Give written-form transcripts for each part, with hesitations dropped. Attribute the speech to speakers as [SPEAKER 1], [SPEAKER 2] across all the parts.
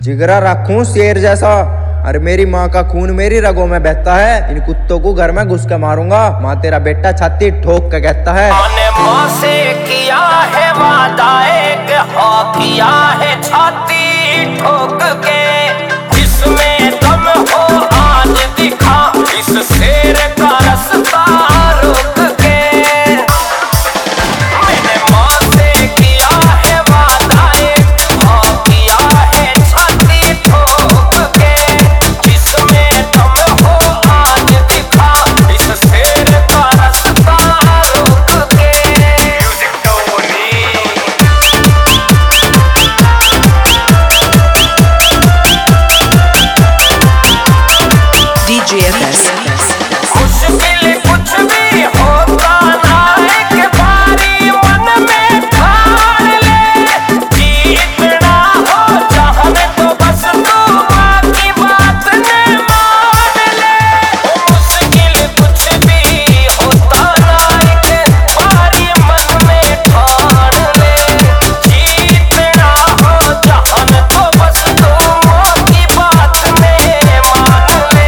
[SPEAKER 1] जिगरा रखूं शेर जैसा। अरे मेरी माँ का खून मेरी रगों में बहता है। इन कुत्तों को घर में घुस के मारूंगा। माँ तेरा बेटा छाती ठोक के कहता है।
[SPEAKER 2] मैंने माँ से किया है वादा एक, हाँ किया है छाती ठोक के। जिसमें दम हो आज दिखा, इस शेर का रास्ता रोक के। मैंने माँ से किया है वादा एक, हाँ किया है छाती ठोक के। जिसमें दम हो आज दिखा, इस शेर का रास्ता रोक के। म्यूजिक टोनी
[SPEAKER 3] DJ FS.
[SPEAKER 2] मुश्किल कुछ भी होता ना एक बारी मन में ठान ले। जीतना हो चाहने तो बस तू माँ की बात ने मान ले। मुश्किल कुछ भी होता ना एक बारी मन में ठान ले। जीतना हो चाहने तो बस तू माँ की बात ने मान ले।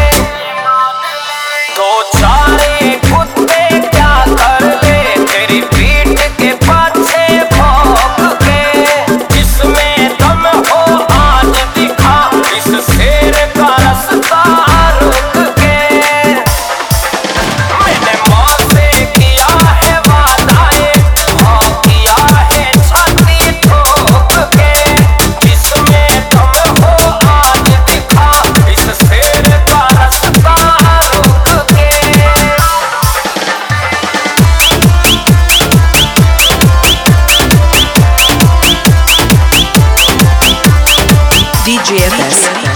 [SPEAKER 2] दो चारे कुत्ते क्या कर ले तेरी पीठ के पाछे भौंक के। जिसमें दम हो आज दिखा, इस शेर का रास्ता रोक के। मैंने माँ से किया है वादा एक, हाँ किया है छाती ठोक के। जिसमें दम हो आज दिखा, इस शेर का रास्ता रोक के।
[SPEAKER 3] DJ FS.